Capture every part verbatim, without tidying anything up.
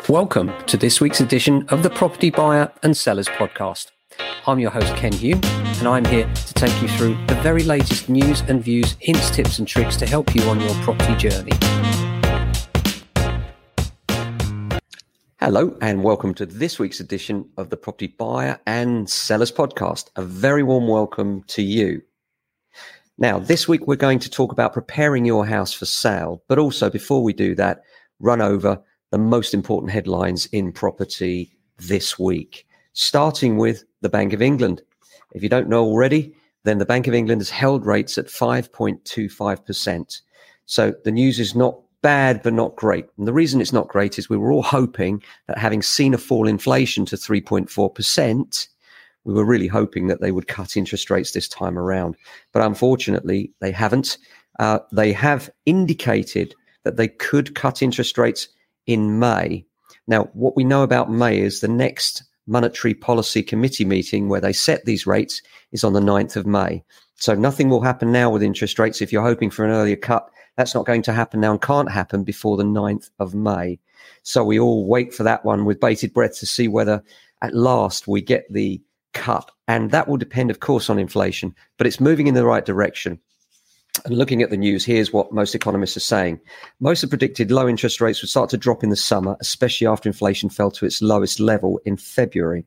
Welcome to this week's edition of the Property Buyer and Sellers Podcast. I'm your host, Ken Hume, and I'm here to take you through the very latest news and views, hints, tips and tricks to help you on your property journey. Hello, and welcome to this week's edition of the Property Buyer and Sellers Podcast. A very warm welcome to you. Now, this week we're going to talk about preparing your house for sale, but also before we do that, run over the most important headlines in property this week, starting with the Bank of England. If you don't know already, then the Bank of England has held rates at five point two five percent. So the news is not bad, but not great. And the reason it's not great is we were all hoping that, having seen a fall in inflation to three point four percent, we were really hoping that they would cut interest rates this time around. But unfortunately, they haven't. Uh, they have indicated that they could cut interest rates in May. Now, what we know about May is the next Monetary Policy Committee meeting where they set these rates is on the ninth of May. So nothing will happen now with interest rates. If you're hoping for an earlier cut, that's not going to happen now and can't happen before the ninth of May. So we all wait for that one with bated breath to see whether at last we get the cut. And that will depend, of course, on inflation, but it's moving in the right direction. And looking at the news, here's what most economists are saying. Most have predicted low interest rates would start to drop in the summer, especially after inflation fell to its lowest level in February.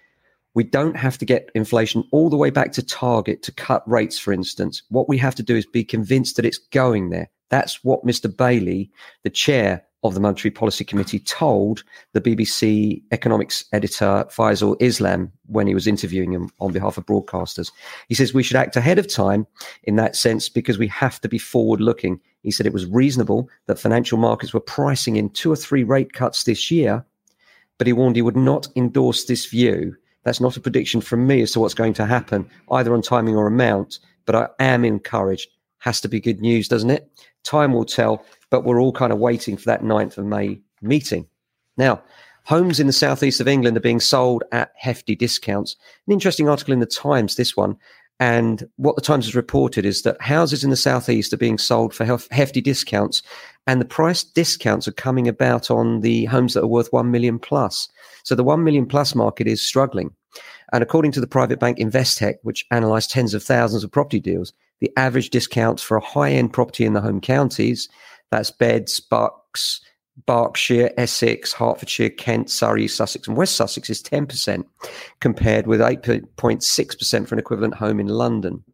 We don't have to get inflation all the way back to target to cut rates, for instance. What we have to do is be convinced that it's going there. That's what Mister Bailey, the chair of the Monetary Policy Committee, told the B B C economics editor Faisal Islam when he was interviewing him on behalf of broadcasters. He says we should act ahead of time in that sense because we have to be forward-looking. He said it was reasonable that financial markets were pricing in two or three rate cuts this year, but he warned he would not endorse this view. That's not a prediction from me as to what's going to happen, either on timing or amount, but I am encouraged. Has to be good news, doesn't it? Time will tell, but we're all kind of waiting for that ninth of May meeting. Now, homes in the southeast of England are being sold at hefty discounts. An interesting article in the Times, this one, and what the Times has reported is that houses in the southeast are being sold for hef- hefty discounts, and the price discounts are coming about on the homes that are worth one million plus. So the one million plus market is struggling. And according to the private bank Investec, which analysed tens of thousands of property deals, the average discounts for a high-end property in the home counties, that's Beds, Bucks, Berkshire, Essex, Hertfordshire, Kent, Surrey, Sussex and West Sussex, is ten percent, compared with eight point six percent for an equivalent home in London.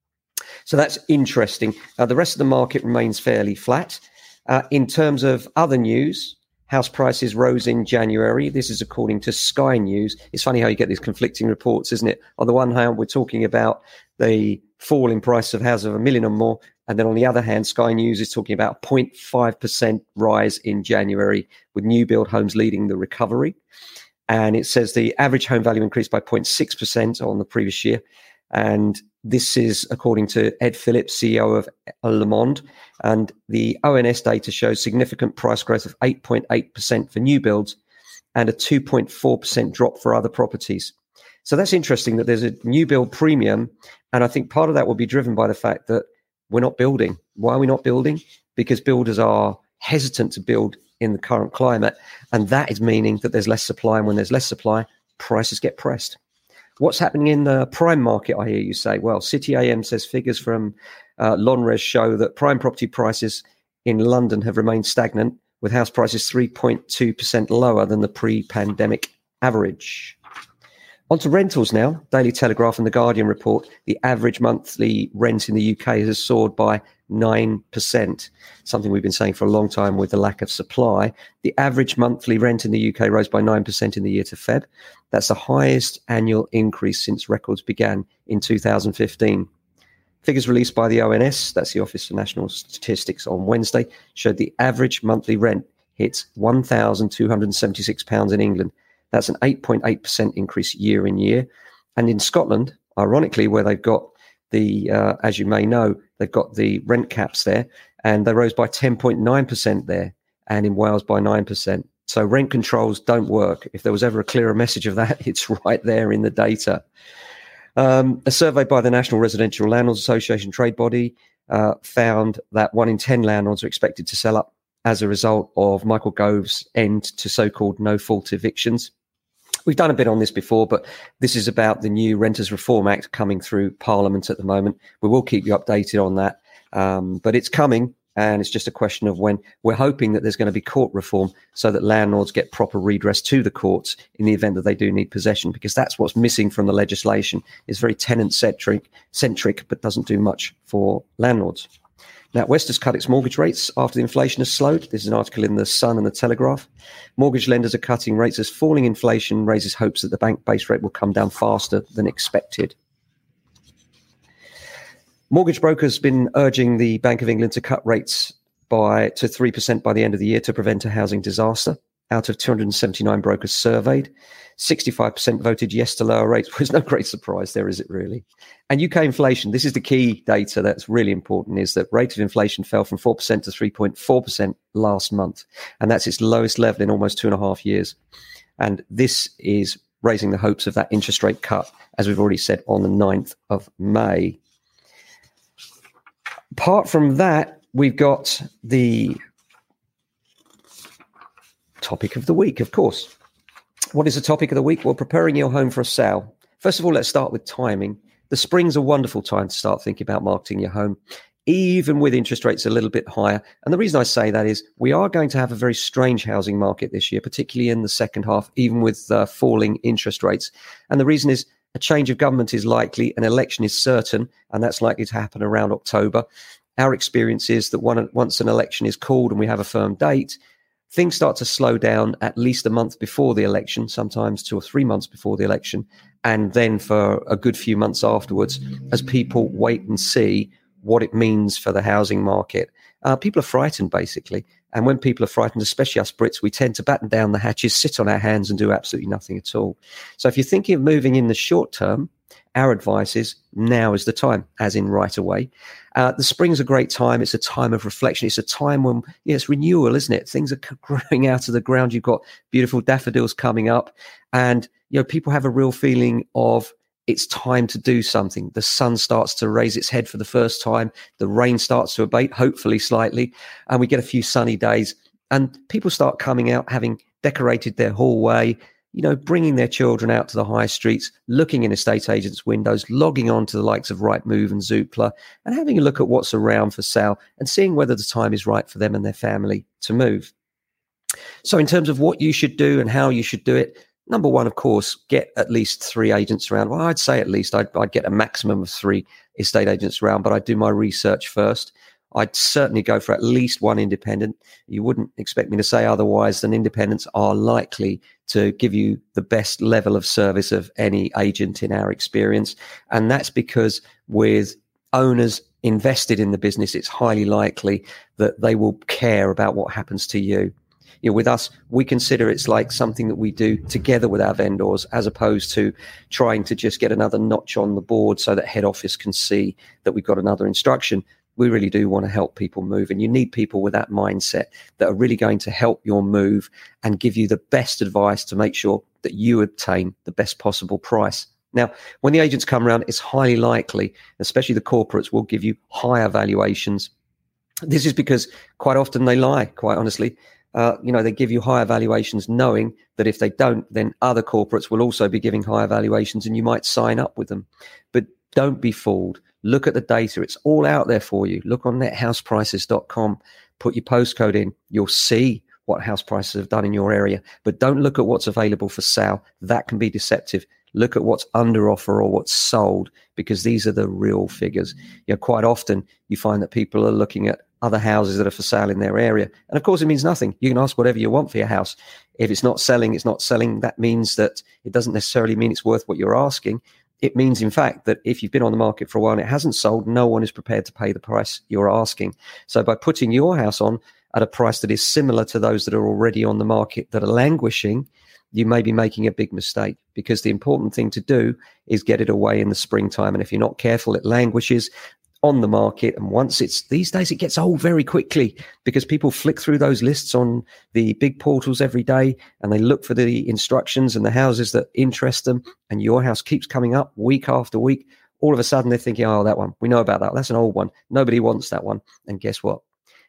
So that's interesting. Uh, the rest of the market remains fairly flat. Uh, in terms of other news, house prices rose in January. This is according to Sky News. It's funny how you get these conflicting reports, isn't it? On the one hand, we're talking about the fall in price of houses of a million or more. And then on the other hand, Sky News is talking about a zero point five percent rise in January, with new build homes leading the recovery. And it says the average home value increased by zero point six percent on the previous year. And this is according to Ed Phillips, C E O of Le Monde. And the O N S data shows significant price growth of eight point eight percent for new builds and a two point four percent drop for other properties. So that's interesting that there's a new build premium. And I think part of that will be driven by the fact that we're not building. Why are we not building? Because builders are hesitant to build in the current climate. And that is meaning that there's less supply. And when there's less supply, prices get pressed. What's happening in the prime market, I hear you say? Well, City A M says figures from uh, Lonres show that prime property prices in London have remained stagnant, with house prices three point two percent lower than the pre-pandemic average. On to rentals now. Daily Telegraph and The Guardian report the average monthly rent in the U K has soared by nine percent, something we've been saying for a long time with the lack of supply. The average monthly rent in the U K rose by nine percent in the year to Feb. That's the highest annual increase since records began in two thousand fifteen. Figures released by the O N S, that's the Office for National Statistics, on Wednesday, showed the average monthly rent hits one thousand two hundred seventy-six pounds in England. That's an eight point eight percent increase year in year. And in Scotland, ironically, where they've got the, uh, as you may know, they've got the rent caps there, and they rose by ten point nine percent there, and in Wales by nine percent. So rent controls don't work. If there was ever a clearer message of that, it's right there in the data. Um, a survey by the National Residential Landlords Association trade body uh, found that one in ten landlords are expected to sell up as a result of Michael Gove's end to so-called no-fault evictions. We've done a bit on this before, but this is about the new Renters Reform Act coming through Parliament at the moment. We will keep you updated on that, um, but it's coming, and it's just a question of when. We're hoping that there's going to be court reform so that landlords get proper redress to the courts in the event that they do need possession, because that's what's missing from the legislation. It's very tenant-centric, centric, but doesn't do much for landlords. Now, West has cut its mortgage rates after the inflation has slowed. This is an article in The Sun and The Telegraph. Mortgage lenders are cutting rates as falling inflation raises hopes that the bank base rate will come down faster than expected. Mortgage brokers have been urging the Bank of England to cut rates by to three percent by the end of the year to prevent a housing disaster. Out of two hundred seventy-nine brokers surveyed, sixty-five percent voted yes to lower rates. There's no great surprise there, is it really? And U K inflation, this is the key data that's really important, is that rate of inflation fell from four percent to three point four percent last month. And that's its lowest level in almost two and a half years. And this is raising the hopes of that interest rate cut, as we've already said, on the ninth of May. Apart from that, we've got the topic of the week, of course. What is the topic of the week? Well, preparing your home for a sale. First of all, let's start with timing. The spring's a wonderful time to start thinking about marketing your home, even with interest rates a little bit higher. And the reason I say that is we are going to have a very strange housing market this year, particularly in the second half, even with uh, falling interest rates. And the reason is a change of government is likely, an election is certain, and that's likely to happen around October. Our experience is that one, once an election is called and we have a firm date, things start to slow down at least a month before the election, sometimes two or three months before the election, and then for a good few months afterwards, as people wait and see what it means for the housing market. Uh, people are frightened, basically. And when people are frightened, especially us Brits, we tend to batten down the hatches, sit on our hands and do absolutely nothing at all. So if you're thinking of moving in the short term, our advice is now is the time, as in right away. Uh, the spring's a great time. It's a time of reflection. It's a time when, yeah, it's renewal, isn't it? Things are growing out of the ground. You've got beautiful daffodils coming up. And, you know, people have a real feeling of it's time to do something. The sun starts to raise its head for the first time. The rain starts to abate, hopefully slightly. And we get a few sunny days. And people start coming out, having decorated their hallway, you know, bringing their children out to the high streets, looking in estate agents' windows, logging on to the likes of Rightmove and Zoopla, and having a look at what's around for sale and seeing whether the time is right for them and their family to move. So in terms of what you should do and how you should do it, number one, of course, get at least three agents around. Well, I'd say at least I'd, I'd get a maximum of three estate agents around, but I'd do my research first. I'd certainly go for at least one independent. You wouldn't expect me to say otherwise, and independents are likely to give you the best level of service of any agent in our experience. And that's because with owners invested in the business, it's highly likely that they will care about what happens to you. You know, with us, we consider it's like something that we do together with our vendors, as opposed to trying to just get another notch on the board so that head office can see that we've got another instruction. We really do want to help people move, and you need people with that mindset that are really going to help your move and give you the best advice to make sure that you obtain the best possible price. Now, when the agents come around, it's highly likely, especially the corporates, will give you higher valuations. This is because quite often they lie, quite honestly. Uh, you know, they give you higher valuations knowing that if they don't, then other corporates will also be giving higher valuations and you might sign up with them. But don't be fooled. Look at the data. It's all out there for you. Look on net house prices dot com. Put your postcode in. You'll see what house prices have done in your area. But don't look at what's available for sale. That can be deceptive. Look at what's under offer or what's sold, because these are the real figures. You know, quite often you find that people are looking at other houses that are for sale in their area. And of course, it means nothing. You can ask whatever you want for your house. If it's not selling, it's not selling. That means that it doesn't necessarily mean it's worth what you're asking. It means, in fact, that if you've been on the market for a while and it hasn't sold, no one is prepared to pay the price you're asking. So by putting your house on at a price that is similar to those that are already on the market that are languishing, you may be making a big mistake, because the important thing to do is get it away in the springtime. And if you're not careful, it languishes on the market. And once it's, these days, it gets old very quickly, because people flick through those lists on the big portals every day and they look for the instructions and the houses that interest them. And your house keeps coming up week after week. All of a sudden they're thinking, oh, that one, we know about that. That's an old one. Nobody wants that one. And guess what?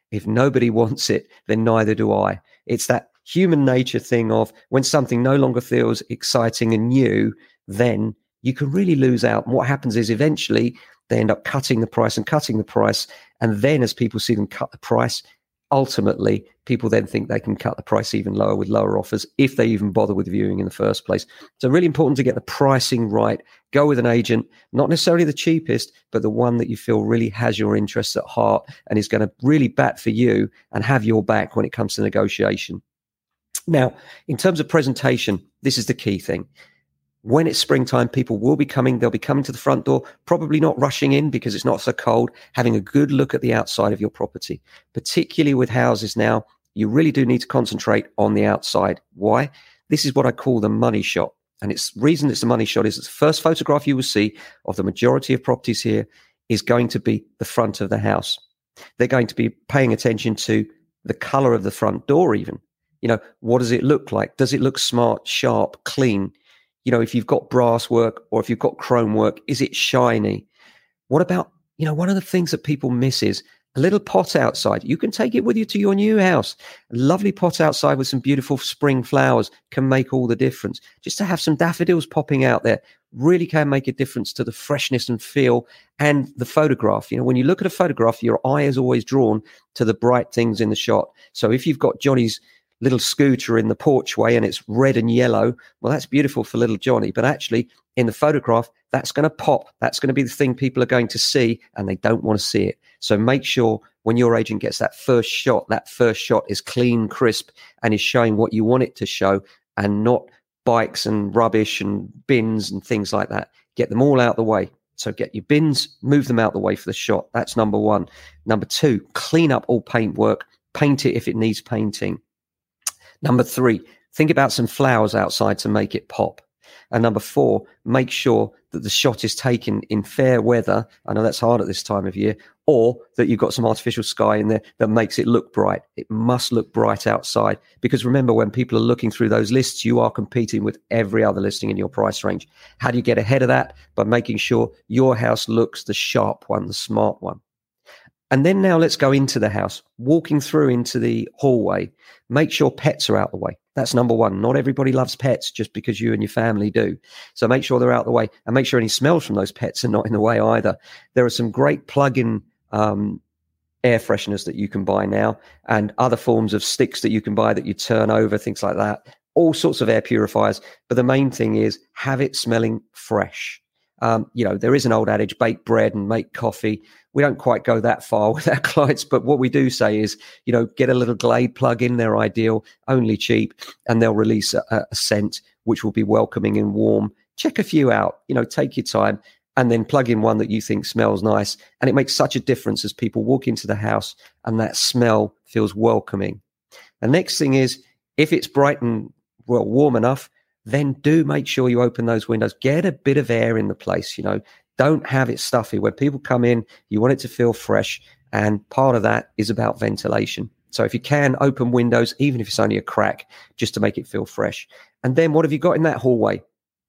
If nobody wants it, then neither do I. It's that human nature thing of when something no longer feels exciting and new, then you can really lose out. And what happens is eventually they end up cutting the price and cutting the price. And then as people see them cut the price, ultimately people then think they can cut the price even lower with lower offers if they even bother with viewing in the first place. So really important to get the pricing right. Go with an agent, not necessarily the cheapest, but the one that you feel really has your interests at heart and is going to really bat for you and have your back when it comes to negotiation. Now, in terms of presentation, this is the key thing. When it's springtime, people will be coming. They'll be coming to the front door, probably not rushing in because it's not so cold, having a good look at the outside of your property. Particularly with houses now, you really do need to concentrate on the outside. Why? This is what I call the money shot. And it's reason it's the money shot is the first photograph you will see of the majority of properties here is going to be the front of the house. They're going to be paying attention to the color of the front door even. You know, what does it look like? Does it look smart, sharp, clean? You know, if you've got brass work or if you've got chrome work, is it shiny? What about, you know, one of the things that people miss is a little pot outside. You can take it with you to your new house. A lovely pot outside with some beautiful spring flowers can make all the difference. Just to have some daffodils popping out there really can make a difference to the freshness and feel and the photograph. You know, when you look at a photograph, your eye is always drawn to the bright things in the shot. So if you've got Johnny's little scooter in the porchway and it's red and yellow, well, that's beautiful for little Johnny. But actually, in the photograph, that's going to pop. That's going to be the thing people are going to see, and they don't want to see it. So make sure when your agent gets that first shot, that first shot is clean, crisp, and is showing what you want it to show, and not bikes and rubbish and bins and things like that. Get them all out the way. So get your bins, move them out the way for the shot. That's number one. Number two, clean up all paintwork. Paint it if it needs painting. Number three, think about some flowers outside to make it pop. And number four, make sure that the shot is taken in fair weather. I know that's hard at this time of year, or that you've got some artificial sky in there that makes it look bright. It must look bright outside, because remember, when people are looking through those lists, you are competing with every other listing in your price range. How do you get ahead of that? By making sure your house looks the sharp one, the smart one. And then now let's go into the house, walking through into the hallway. Make sure pets are out the way. That's number one. Not everybody loves pets just because you and your family do. So make sure they're out the way, and make sure any smells from those pets are not in the way either. There are some great plug-in um, air fresheners that you can buy now, and other forms of sticks that you can buy that you turn over, things like that. All sorts of air purifiers. But the main thing is have it smelling fresh. Um, you know, there is an old adage, bake bread and make coffee. We don't quite go that far with our clients, but what we do say is, you know, get a little Glade plug-in. They're ideal, only cheap, and they'll release a, a scent which will be welcoming and warm. Check a few out, you know, take your time, and then plug in one that you think smells nice. And it makes such a difference as people walk into the house and that smell feels welcoming. The next thing is, if it's bright and well warm enough, then do make sure you open those windows. Get a bit of air in the place, you know. Don't have it stuffy. When people come in, you want it to feel fresh, and part of that is about ventilation. So if you can, open windows, even if it's only a crack, just to make it feel fresh. And then what have you got in that hallway?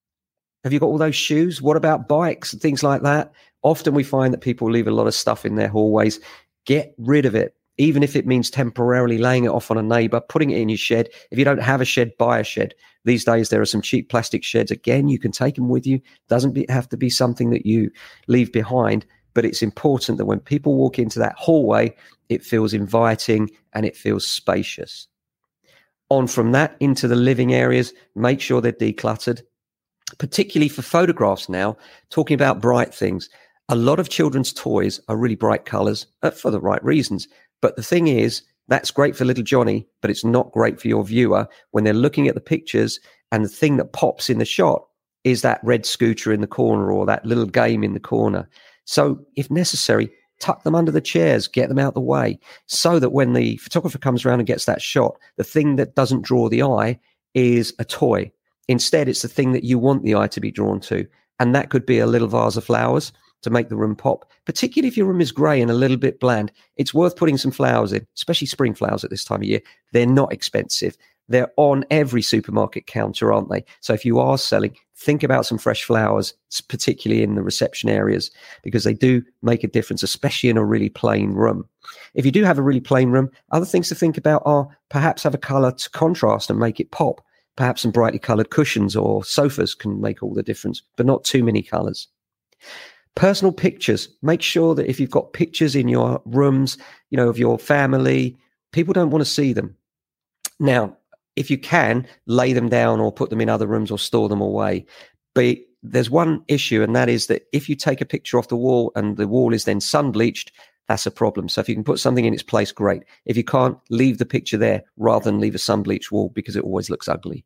Have you got all those shoes? What about bikes and things like that? Often we find that people leave a lot of stuff in their hallways. Get rid of it. Even if it means temporarily laying it off on a neighbor, putting it in your shed. If you don't have a shed, buy a shed. These days, there are some cheap plastic sheds. Again, you can take them with you. Doesn't be, have to be something that you leave behind, but it's important that when people walk into that hallway, it feels inviting and it feels spacious. On from that into the living areas, make sure they're decluttered, particularly for photographs now, talking about bright things. A lot of children's toys are really bright colors uh, for the right reasons. But the thing is, that's great for little Johnny, but it's not great for your viewer when they're looking at the pictures and the thing that pops in the shot is that red scooter in the corner or that little game in the corner. So if necessary, tuck them under the chairs, get them out the way, so that when the photographer comes around and gets that shot, the thing that doesn't draw the eye is a toy. Instead, it's the thing that you want the eye to be drawn to. And that could be a little vase of flowers to make the room pop, particularly if your room is grey and a little bit bland. It's worth putting some flowers in, especially spring flowers at this time of year. They're not expensive. They're on every supermarket counter, aren't they? So if you are selling, think about some fresh flowers, particularly in the reception areas, because they do make a difference, especially in a really plain room. If you do have a really plain room, other things to think about are perhaps have a color to contrast and make it pop. Perhaps some brightly colored cushions or sofas can make all the difference, but not too many colors. Personal pictures. Make sure that if you've got pictures in your rooms, you know, of your family, people don't want to see them. Now, if you can, lay them down or put them in other rooms or store them away. But there's one issue, and that is that if you take a picture off the wall and the wall is then sun bleached, that's a problem. So if you can put something in its place, great. If you can't, leave the picture there rather than leave a sun bleached wall, because it always looks ugly.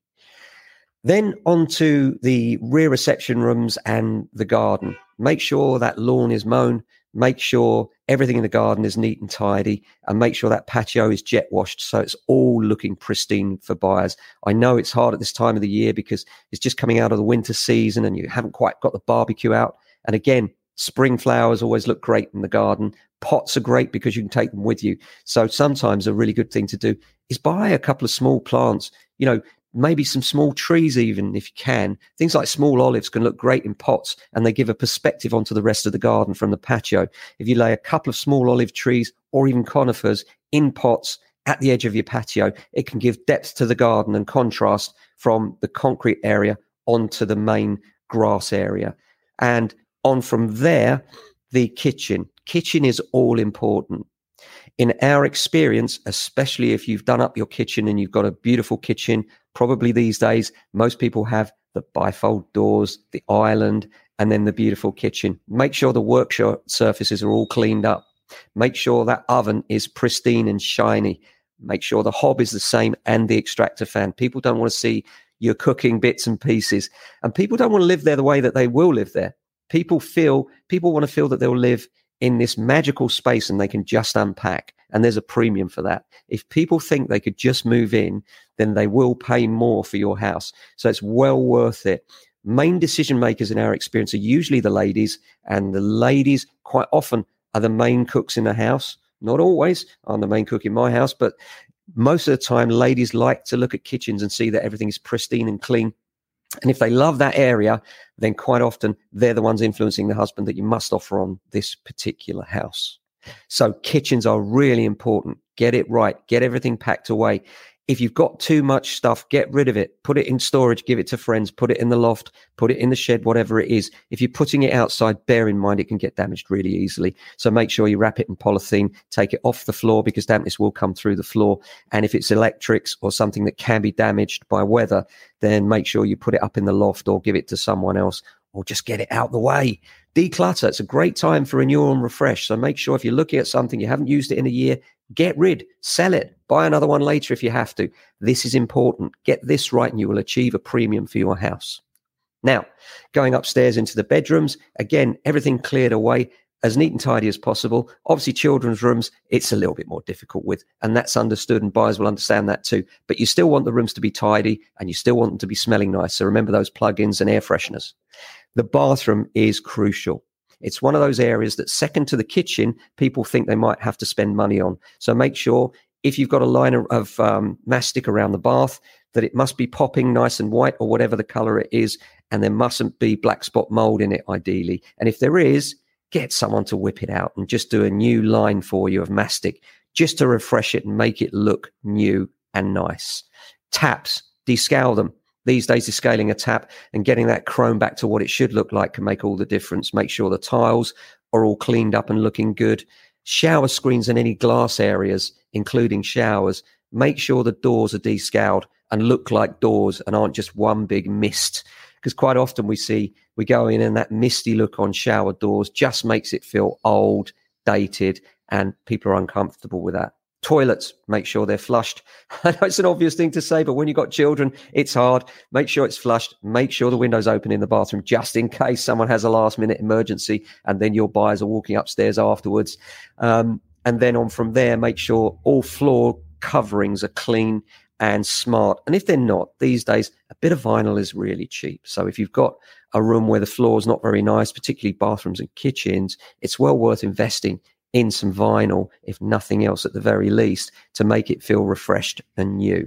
Then onto the rear reception rooms and the garden. Make sure that lawn is mown. Make sure everything in the garden is neat and tidy, and make sure that patio is jet washed so it's all looking pristine for buyers. I know it's hard at this time of the year because it's just coming out of the winter season and you haven't quite got the barbecue out. And again, spring flowers always look great in the garden. Pots are great because you can take them with you. So sometimes a really good thing to do is buy a couple of small plants, you know, maybe some small trees even if you can. Things like small olives can look great in pots, and they give a perspective onto the rest of the garden from the patio. If you lay a couple of small olive trees or even conifers in pots at the edge of your patio, it can give depth to the garden and contrast from the concrete area onto the main grass area. And on from there, the kitchen. Kitchen is all important. In our experience, especially if you've done up your kitchen and you've got a beautiful kitchen, probably these days, most people have the bifold doors, the island, and then the beautiful kitchen. Make sure the workshop surfaces are all cleaned up. Make sure that oven is pristine and shiny. Make sure the hob is the same and the extractor fan. People don't want to see your cooking bits and pieces. And people don't want to live there the way that they will live there. People feel, people want to feel that they'll live in this magical space and they can just unpack. And there's a premium for that. If people think they could just move in, then they will pay more for your house. So it's well worth it. Main decision makers in our experience are usually the ladies, and the ladies quite often are the main cooks in the house. Not always. I'm the main cook in my house, but most of the time ladies like to look at kitchens and see that everything is pristine and clean. And if they love that area, then quite often they're the ones influencing the husband that you must offer on this particular house. So kitchens are really important. Get it right. Get everything packed away. If you've got too much stuff, get rid of it. Put it in storage, give it to friends, put it in the loft, put it in the shed, whatever it is. If you're putting it outside, bear in mind it can get damaged really easily. So make sure you wrap it in polythene, take it off the floor because dampness will come through the floor. And if it's electrics or something that can be damaged by weather, then make sure you put it up in the loft or give it to someone else, or just get it out the way. Declutter. It's a great time for renewal and refresh. So make sure if you're looking at something, you haven't used it in a year, get rid, sell it, buy another one later if you have to. This is important. Get this right and you will achieve a premium for your house. Now, going upstairs into the bedrooms, again, everything cleared away as neat and tidy as possible. Obviously, children's rooms, it's a little bit more difficult with, and that's understood, and buyers will understand that too. But you still want the rooms to be tidy and you still want them to be smelling nice. So remember those plug-ins and air fresheners. The bathroom is crucial. It's one of those areas that, second to the kitchen, people think they might have to spend money on. So make sure if you've got a line of um, mastic around the bath, that it must be popping nice and white or whatever the color it is, and there mustn't be black spot mold in it ideally. And if there is, get someone to whip it out and just do a new line for you of mastic just to refresh it and make it look new and nice. Taps, descale them. These days, descaling a tap and getting that chrome back to what it should look like can make all the difference. Make sure the tiles are all cleaned up and looking good. Shower screens and any glass areas, including showers, make sure the doors are descaled and look like doors and aren't just one big mist. Because quite often we see, we go in and that misty look on shower doors just makes it feel old, dated, and people are uncomfortable with that. Toilets, make sure they're flushed. I know it's an obvious thing to say, but when you've got children, it's hard. Make sure it's flushed. Make sure the window's open in the bathroom just in case someone has a last minute emergency and then your buyers are walking upstairs afterwards. Um, and then on from there, make sure all floor coverings are clean and smart. And if they're not, these days, a bit of vinyl is really cheap. So if you've got a room where the floor is not very nice, particularly bathrooms and kitchens, it's well worth investing in some vinyl, if nothing else at the very least, to make it feel refreshed and new.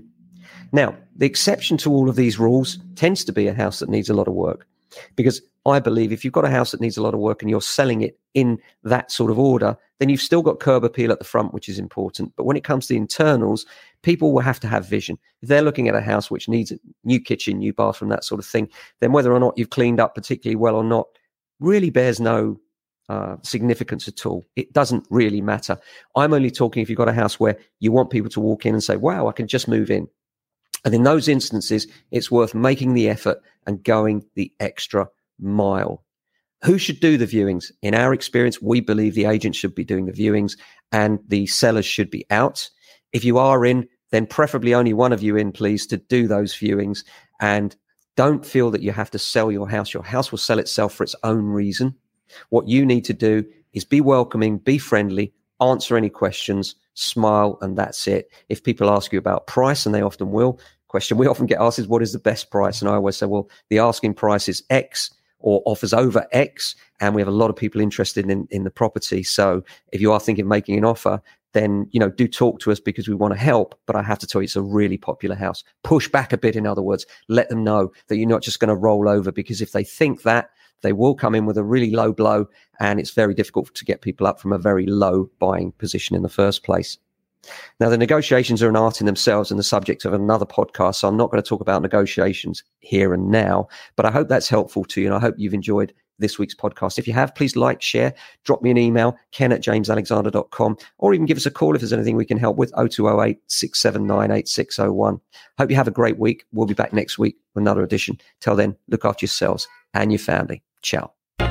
Now, the exception to all of these rules tends to be a house that needs a lot of work, because I believe if you've got a house that needs a lot of work and you're selling it in that sort of order, then you've still got curb appeal at the front, which is important. But when it comes to the internals, people will have to have vision. If they're looking at a house which needs a new kitchen, new bathroom, that sort of thing, then whether or not you've cleaned up particularly well or not really bears no uh, significance at all. It doesn't really matter. I'm only talking if you've got a house where you want people to walk in and say, wow, I can just move in. And in those instances, it's worth making the effort and going the extra mile. Who should do the viewings? In our experience, we believe the agent should be doing the viewings and the sellers should be out. If you are in, then preferably only one of you in, please, to do those viewings. And don't feel that you have to sell your house. Your house will sell itself for its own reason. What you need to do is be welcoming, be friendly, answer any questions, smile, and that's it. If people ask you about price, and they often will, question we often get asked is, what is the best price? And I always say, well, the asking price is X or offers over X, and we have a lot of people interested in, in the property. So if you are thinking of making an offer, then, you know, do talk to us because we want to help. But I have to tell you, it's a really popular house. Push back a bit, in other words. Let them know that you're not just going to roll over, because if they think that, they will come in with a really low blow, and it's very difficult to get people up from a very low buying position in the first place. Now, the negotiations are an art in themselves and the subject of another podcast, so I'm not going to talk about negotiations here and now, but I hope that's helpful to you, and I hope you've enjoyed this week's podcast. If you have, please like, share, drop me an email, ken at james alexander dot com, or even give us a call if there's anything we can help with, oh two oh eight, six seven nine, eight six oh one. Hope you have a great week. We'll be back next week with another edition. Till then, look after yourselves and your family. Ciao.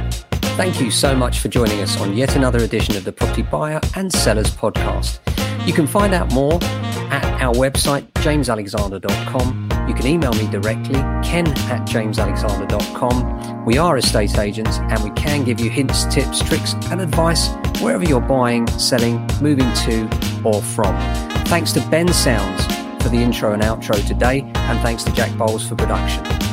Thank you so much for joining us on yet another edition of the Property Buyer and Sellers Podcast. You can find out more at our website, james alexander dot com. You can email me directly, ken at james alexander dot com. We are estate agents, and we can give you hints, tips, tricks, and advice wherever you're buying, selling, moving to, or from. Thanks to Ben Sounds for the intro and outro today, and thanks to Jack Bowles for production.